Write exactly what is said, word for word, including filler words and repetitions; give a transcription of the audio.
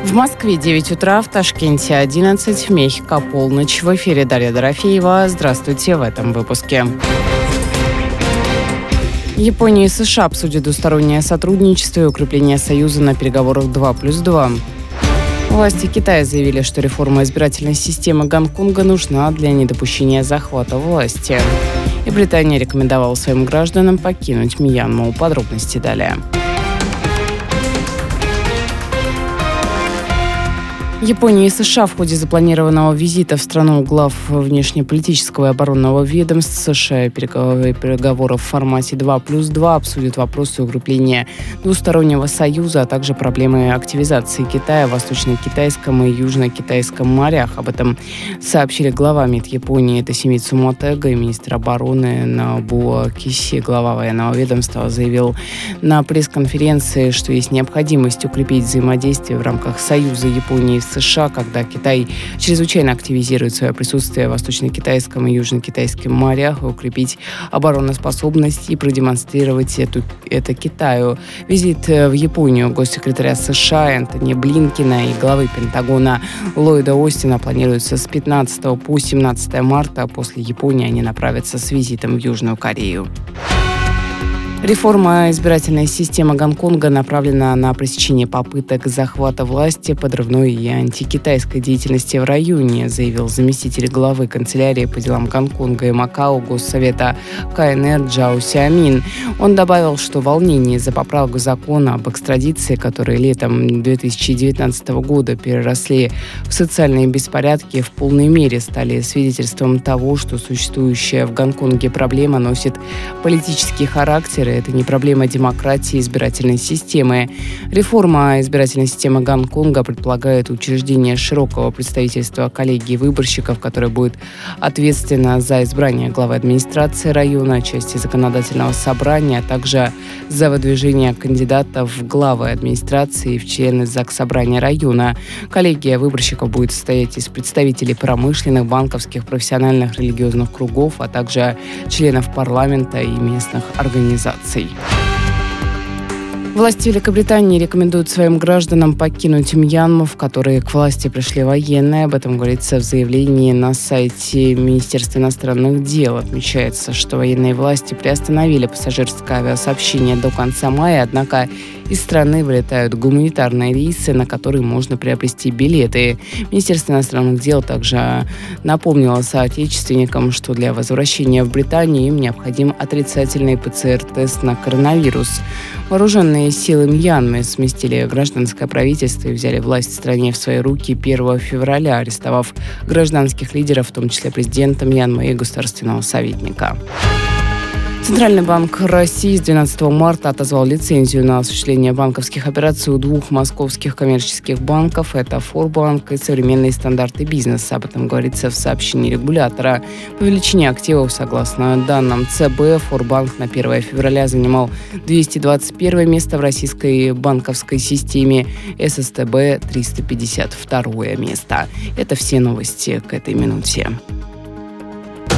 В Москве девять утра, в Ташкенте одиннадцать, в Мехико полночь. В эфире Дарья Дорофеева. Здравствуйте в этом выпуске. Япония и США обсудят двустороннее сотрудничество и укрепление союза на переговорах два плюс два. Власти Китая заявили, что реформа избирательной системы Гонконга нужна для недопущения захвата власти. И Британия рекомендовала своим гражданам покинуть Мьянму. Подробности далее. Япония и США в ходе запланированного визита в страну глав внешнеполитического и оборонного ведомств США и переговоров в формате два плюс два обсудят вопросы укрепления двустороннего союза, а также проблемы активизации Китая в Восточно-Китайском и Южно-Китайском морях. Об этом сообщили глава МИД Японии Тосимицу Мотега и министр обороны Нобуо Киси. Глава военного ведомства заявил на пресс-конференции, что есть необходимость укрепить взаимодействие в рамках Союза Японии и США, когда Китай чрезвычайно активизирует свое присутствие в Восточно-Китайском и Южно-Китайском морях, и укрепить обороноспособность и продемонстрировать эту, это Китаю. Визит в Японию госсекретаря США Энтони Блинкена и главы Пентагона Ллойда Остина планируется с пятнадцатого по семнадцатое марта. После Японии они направятся с визитом в Южную Корею. Реформа избирательной системы Гонконга направлена на пресечение попыток захвата власти, подрывной и антикитайской деятельности в районе, заявил заместитель главы канцелярии по делам Гонконга и Макао Госсовета КНР Джао Сяомин. Он добавил, что волнения из-за поправок закона об экстрадиции, которые летом две тысячи девятнадцатого года переросли в социальные беспорядки, в полной мере стали свидетельством того, что существующая в Гонконге проблема носит политический характер. Это не проблема демократии и избирательной системы. Реформа избирательной системы Гонконга предполагает учреждение широкого представительства коллегии выборщиков, которое будет ответственно за избрание главы администрации района, части законодательного собрания, а также за выдвижение кандидатов в главы администрации и в члены Заксобрания района. Коллегия выборщиков будет состоять из представителей промышленных, банковских, профессиональных, религиозных кругов, а также членов парламента и местных организаций. Власти Великобритании рекомендуют своим гражданам покинуть Мьянму, в которой к власти пришли военные. Об этом говорится в заявлении на сайте Министерства иностранных дел. Отмечается, что военные власти приостановили пассажирское авиасообщение до конца мая, однако из страны вылетают гуманитарные рейсы, на которые можно приобрести билеты. Министерство иностранных дел также напомнило соотечественникам, что для возвращения в Британию им необходим отрицательный ПЦР-тест на коронавирус. Вооруженные силы Мьянмы сместили гражданское правительство и взяли власть в стране в свои руки первого февраля, арестовав гражданских лидеров, в том числе президента Мьянмы и государственного советника. Центральный банк России с двенадцатого марта отозвал лицензию на осуществление банковских операций у двух московских коммерческих банков. Это Форбанк и Современные стандарты бизнеса. Об этом говорится в сообщении регулятора. По величине активов, согласно данным ЦБ, Форбанк на первое февраля занимал двести двадцать первое место в российской банковской системе, ССТБ – триста пятьдесят второе место. Это все новости к этой минуте.